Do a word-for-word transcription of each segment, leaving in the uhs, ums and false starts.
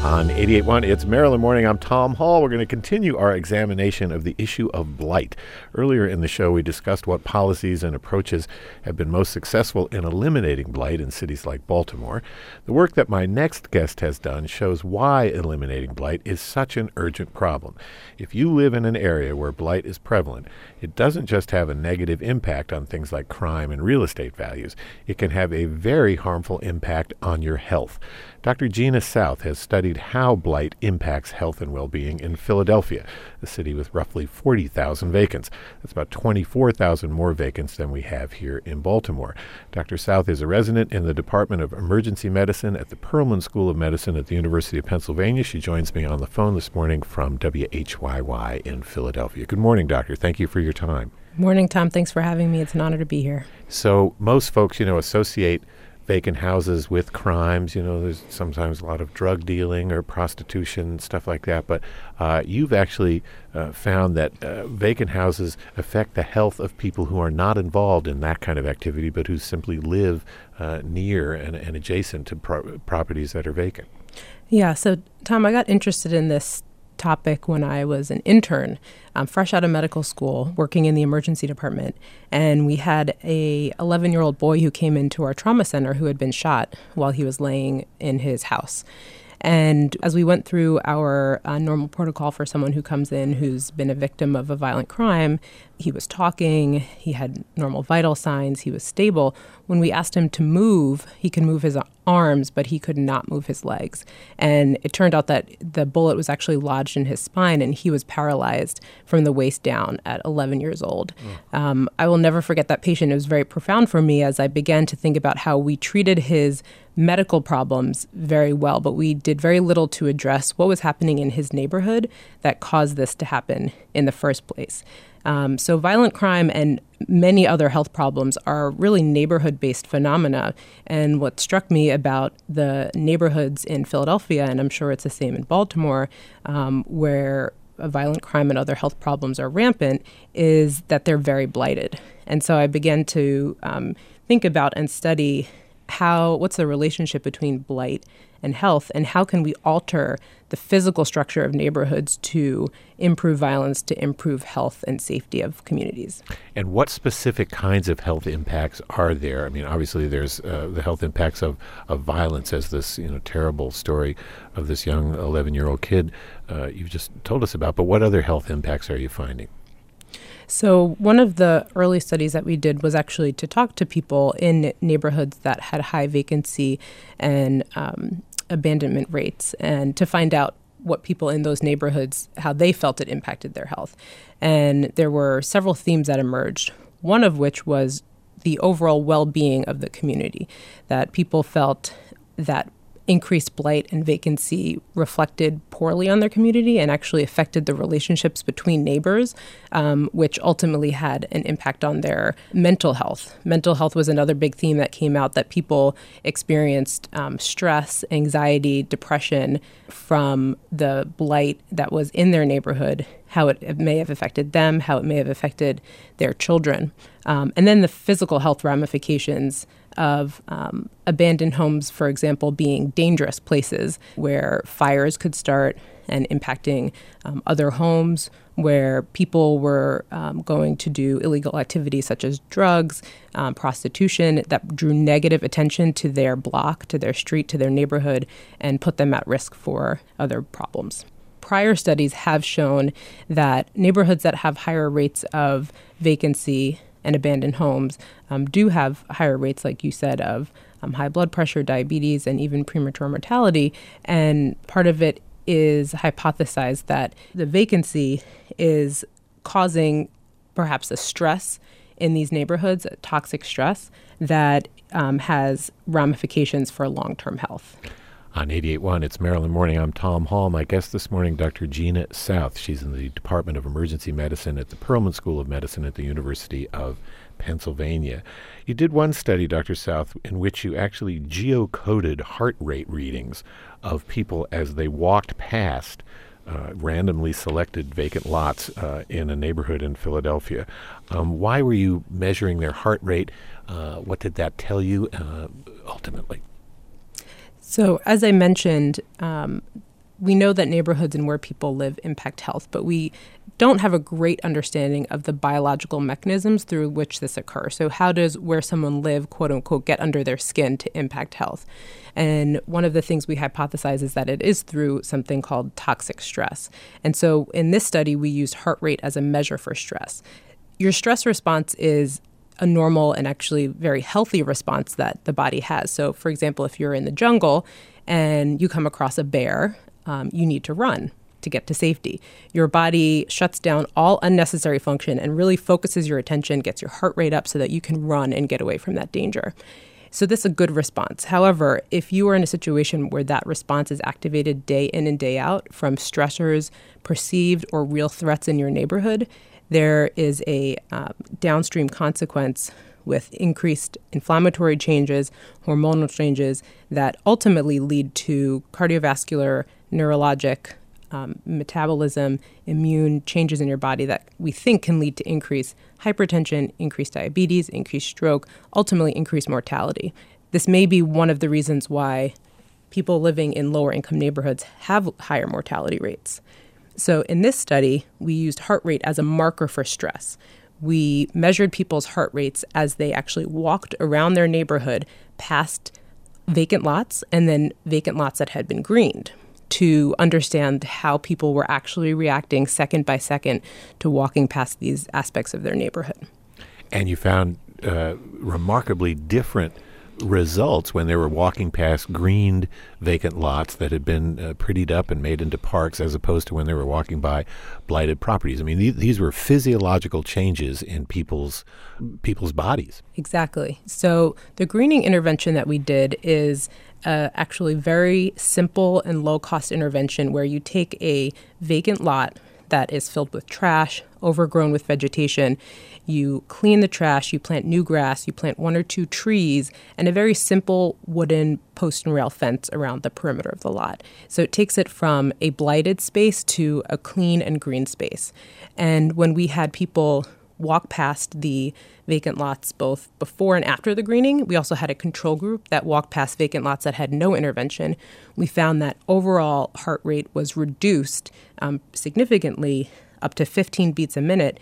On eighty-eight point one, it's Maryland Morning. I'm Tom Hall. We're going to continue our examination of the issue of blight. Earlier in the show, we discussed what policies and approaches have been most successful in eliminating blight in cities like Baltimore. The work that my next guest has done shows why eliminating blight is such an urgent problem. If you live in an area where blight is prevalent, it doesn't just have a negative impact on things like crime and real estate values. It can have a very harmful impact on your health. Doctor Gina South has studied how blight impacts health and well-being in Philadelphia, a city with roughly forty thousand vacants. That's about twenty-four thousand more vacants than we have here in Baltimore. Doctor South is a resident in the Department of Emergency Medicine at the Perelman School of Medicine at the University of Pennsylvania. She joins me on the phone this morning from W H Y Y in Philadelphia. Good morning, Doctor. Thank you for your time. Morning, Tom. Thanks for having me. It's an honor to be here. So most folks, you know, associate vacant houses with crimes. You know, there's sometimes a lot of drug dealing or prostitution, stuff like that. But uh, you've actually uh, found that uh, vacant houses affect the health of people who are not involved in that kind of activity, but who simply live uh, near and, and adjacent to pro- properties that are vacant. Yeah. So, Tom, I got interested in this topic when I was an intern, um, fresh out of medical school, working in the emergency department. And we had a eleven-year-old boy who came into our trauma center who had been shot while he was laying in his house. And as we went through our uh, normal protocol for someone who comes in who's been a victim of a violent crime, he was talking, he had normal vital signs, he was stable. When we asked him to move, he could move his arms, but he could not move his legs. And it turned out that the bullet was actually lodged in his spine, and he was paralyzed from the waist down at eleven years old. Mm. Um, I will never forget that patient. It was very profound for me as I began to think about how we treated his medical problems very well, but we did very little to address what was happening in his neighborhood that caused this to happen in the first place. Um, so violent crime and many other health problems are really neighborhood-based phenomena. And what struck me about the neighborhoods in Philadelphia, and I'm sure it's the same in Baltimore, um, where violent crime and other health problems are rampant, is that they're very blighted. And so I began to um, think about and study how, what's the relationship between blight and health, and how can we alter the physical structure of neighborhoods to improve violence, to improve health and safety of communities. And what specific kinds of health impacts are there? I mean, obviously there's uh, the health impacts of, of violence, as this, you know, terrible story of this young eleven-year-old kid uh, you've just told us about, but what other health impacts are you finding? So one of the early studies that we did was actually to talk to people in neighborhoods that had high vacancy and um, abandonment rates, and to find out what people in those neighborhoods, how they felt it impacted their health. And there were several themes that emerged, one of which was the overall well-being of the community, that people felt that increased blight and vacancy reflected poorly on their community and actually affected the relationships between neighbors, um, which ultimately had an impact on their mental health. Mental health was another big theme that came out, that people experienced um, stress, anxiety, depression from the blight that was in their neighborhood, how it, it may have affected them, how it may have affected their children. Um, and then the physical health ramifications of um, abandoned homes, for example, being dangerous places where fires could start and impacting um, other homes, where people were um, going to do illegal activities such as drugs, um, prostitution, that drew negative attention to their block, to their street, to their neighborhood, and put them at risk for other problems. Prior studies have shown that neighborhoods that have higher rates of vacancy and abandoned homes um, do have higher rates, like you said, of um, high blood pressure, diabetes, and even premature mortality. And part of it is hypothesized that the vacancy is causing perhaps a stress in these neighborhoods, a toxic stress that um, has ramifications for long-term health. On eighty-eight point one, it's Maryland Morning. I'm Tom Hall. My guest this morning, Doctor Gina South. She's in the Department of Emergency Medicine at the Perelman School of Medicine at the University of Pennsylvania. You did one study, Doctor South, in which you actually geocoded heart rate readings of people as they walked past uh, randomly selected vacant lots uh, in a neighborhood in Philadelphia. Um, why were you measuring their heart rate? Uh, what did that tell you uh, ultimately? So as I mentioned, um, we know that neighborhoods and where people live impact health, but we don't have a great understanding of the biological mechanisms through which this occurs. So how does where someone live, quote unquote, get under their skin to impact health? And one of the things we hypothesize is that it is through something called toxic stress. And so in this study, we used heart rate as a measure for stress. Your stress response is a normal and actually very healthy response that the body has. So, for example, if you're in the jungle and you come across a bear, um, you need to run to get to safety. Your body shuts down all unnecessary function and really focuses your attention, gets your heart rate up so that you can run and get away from that danger. So this is a good response. However, if you are in a situation where that response is activated day in and day out from stressors, perceived or real threats in your neighborhood, there is a um, downstream consequence with increased inflammatory changes, hormonal changes that ultimately lead to cardiovascular, neurologic, um, metabolism, immune changes in your body that we think can lead to increased hypertension, increased diabetes, increased stroke, ultimately increased mortality. This may be one of the reasons why people living in lower income neighborhoods have higher mortality rates. So in this study, we used heart rate as a marker for stress. We measured people's heart rates as they actually walked around their neighborhood past vacant lots and then vacant lots that had been greened to understand how people were actually reacting second by second to walking past these aspects of their neighborhood. And you found uh, remarkably different results when they were walking past greened vacant lots that had been uh, prettied up and made into parks as opposed to when they were walking by blighted properties. I mean, th- these were physiological changes in people's people's bodies. Exactly. So the greening intervention that we did is uh, actually very simple and low-cost intervention where you take a vacant lot that is filled with trash, overgrown with vegetation. You clean the trash, you plant new grass, you plant one or two trees, and a very simple wooden post and rail fence around the perimeter of the lot. So it takes it from a blighted space to a clean and green space. And when we had people walk past the vacant lots both before and after the greening, we also had a control group that walked past vacant lots that had no intervention. We found that overall heart rate was reduced um, significantly, up to fifteen beats a minute,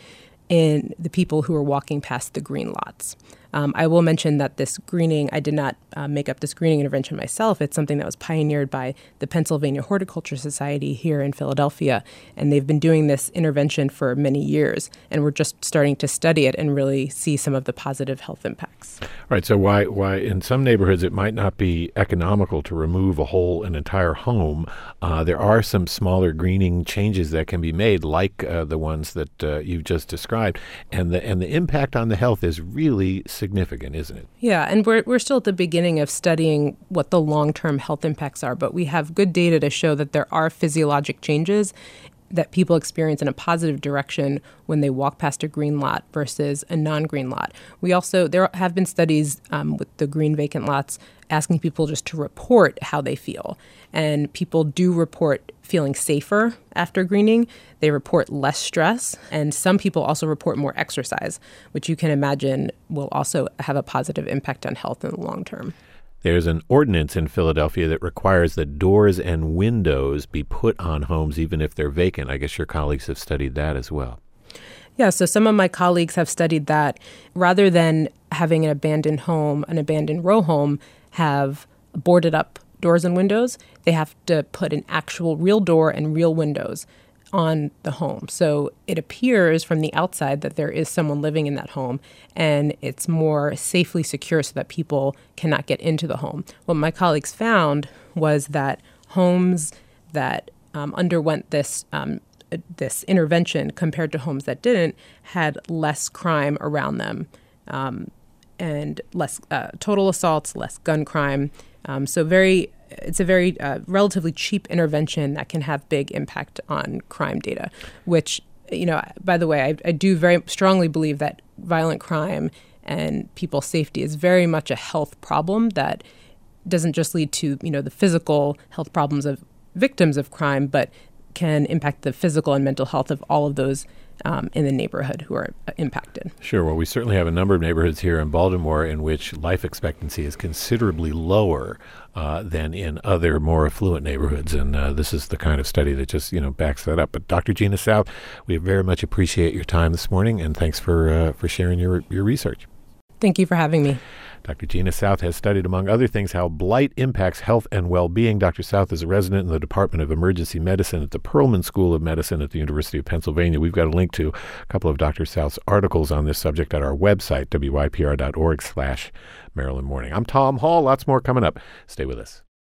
in the people who were walking past the green lots. Um, I will mention that this greening, I did not uh, make up this greening intervention myself. It's something that was pioneered by the Pennsylvania Horticulture Society here in Philadelphia, and they've been doing this intervention for many years, and we're just starting to study it and really see some of the positive health impacts. Right. So why why in some neighborhoods it might not be economical to remove a whole an entire home. Uh, there are some smaller greening changes that can be made, like uh, the ones that uh, you've just described, and the and the impact on the health is really significant, isn't it? Yeah, and we're we're still at the beginning of studying what the long-term health impacts are, but we have good data to show that there are physiologic changes that people experience in a positive direction when they walk past a green lot versus a non-green lot. We also, there have been studies um, with the green vacant lots asking people just to report how they feel. And people do report feeling safer after greening. They report less stress. And some people also report more exercise, which you can imagine will also have a positive impact on health in the long term. There's an ordinance in Philadelphia that requires that doors and windows be put on homes even if they're vacant. I guess your colleagues have studied that as well. Yeah, so some of my colleagues have studied that rather than having an abandoned home, an abandoned row home, have boarded up doors and windows, they have to put an actual real door and real windows on the home. So it appears from the outside that there is someone living in that home, and it's more safely secure so that people cannot get into the home. What my colleagues found was that homes that um, underwent this um, this intervention compared to homes that didn't had less crime around them, um, and less uh, total assaults, less gun crime. Um, so very It's a very uh, relatively cheap intervention that can have big impact on crime data, which, you know, by the way, I, I do very strongly believe that violent crime and people's safety is very much a health problem that doesn't just lead to, you know, the physical health problems of victims of crime, but can impact the physical and mental health of all of those um, in the neighborhood who are impacted. Sure. Well, we certainly have a number of neighborhoods here in Baltimore in which life expectancy is considerably lower uh, than in other more affluent neighborhoods. And uh, this is the kind of study that just, you know, backs that up. But Doctor Gina South, we very much appreciate your time this morning, and thanks for uh, for sharing your, your research. Thank you for having me. Doctor Gina South has studied, among other things, how blight impacts health and well-being. Doctor South is a resident in the Department of Emergency Medicine at the Perelman School of Medicine at the University of Pennsylvania. We've got a link to a couple of Doctor South's articles on this subject at our website, W Y P R dot org slash Maryland Morning. I'm Tom Hall. Lots more coming up. Stay with us.